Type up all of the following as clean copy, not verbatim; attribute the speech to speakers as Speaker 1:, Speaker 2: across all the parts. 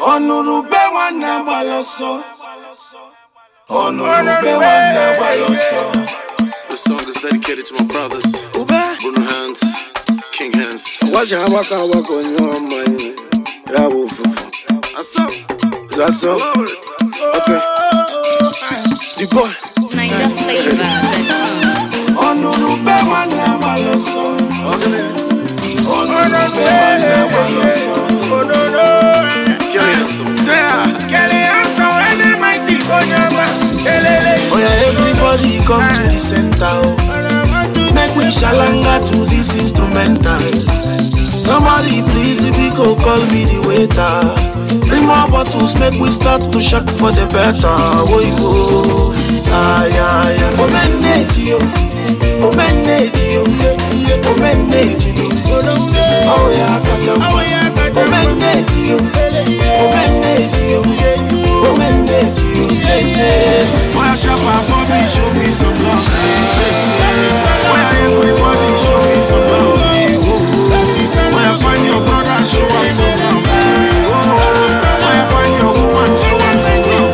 Speaker 1: Onurube wana baloso. Onurube wana baloso.
Speaker 2: This song is dedicated to my brothers.
Speaker 1: Ube?
Speaker 2: Bruno Hands, King Hands.
Speaker 1: Watch how waka on your mind. Yeah, fufu.
Speaker 2: That's up.
Speaker 1: That's up. Okay. The boy.
Speaker 3: Niger flavor.
Speaker 1: Onurube wana baloso. Onurube wana baloso.
Speaker 2: Kelly Handsome.
Speaker 1: Kelly Handsome, when the mighty Onyama. Oh yeah, everybody come to the center. Oh. Make we shalanga to this instrumental. Somebody please, Biko, call me the waiter. Bring more bottles, make we start to shock for the better. Oh yo, ah yeah yeah. Oh manage you, oh manage you, oh manage you. Oh yeah, Katamba. Oh manage you, oh manage you, oh manage you. Why Shabba Bobby show me some love? Why everybody show me some love? Why I find your brother show up some love? Why I find your woman show up some love?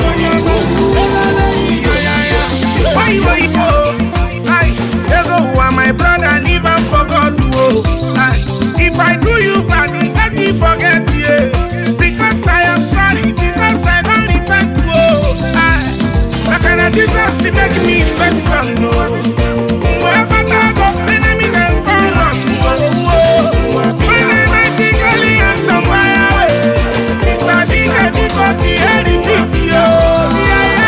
Speaker 4: Why you go? I go who my brother never forgot to. If I do you bad, let me forget you. Because I am sorry, because I don't repent to. How can I Jesus to make me face some no? Where but I go, enemy can come on. When I think I am somewhere away, Mr. DJ, because he had the beat, yo.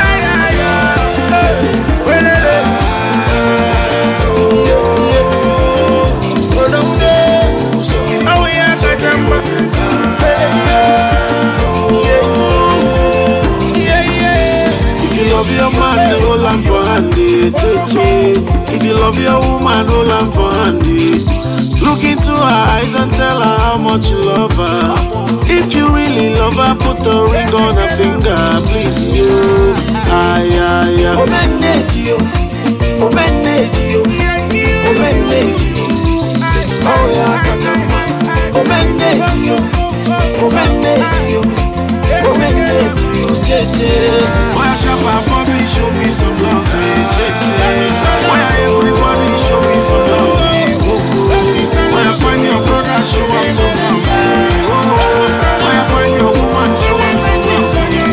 Speaker 1: If you love your man, hold on for handy. If you love your woman, hold on for handy. Look into her eyes and tell her how much you love her. If you really love her, put a ring on her finger, please you. Ay, ay, ay. Oh manage you, oh manage you, oh manage you. Oh yeah, Katamba. Oh manage you, oh manage you, oh manage you. Why Shabba Bobby show me some love? Why everybody show me some love? Why I find your brother show up some love? Why I find your woman show up some love?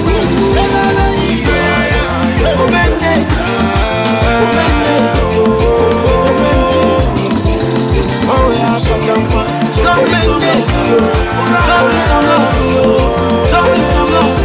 Speaker 1: Oh manage you, oh manage you, oh manage you. Oh yeah, Katamba. Show me some love, show me some love, show me some love.